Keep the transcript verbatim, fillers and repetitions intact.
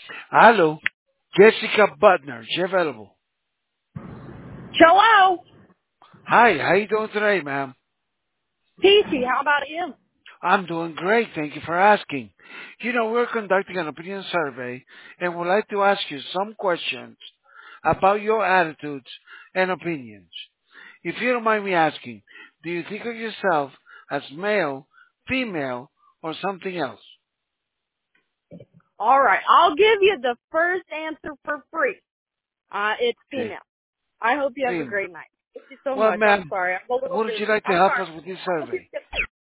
Hello, Jessica Butner, she available. Hello. Hi, how you doing today, ma'am? Peachy, how about you? I'm doing great, thank you for asking. You know, we're conducting an opinion survey and would like to ask you some questions about your attitudes and opinions. If you don't mind me asking, do you think of yourself as male, female, or something else? All right, I'll give you the first answer for free. Uh, it's Okay, female. I hope you have a female. great night. Thank you so Well, much. I'm ma'am, sorry. I'm a little would you busy. like to I'm help sorry. us with this I hope you survey? get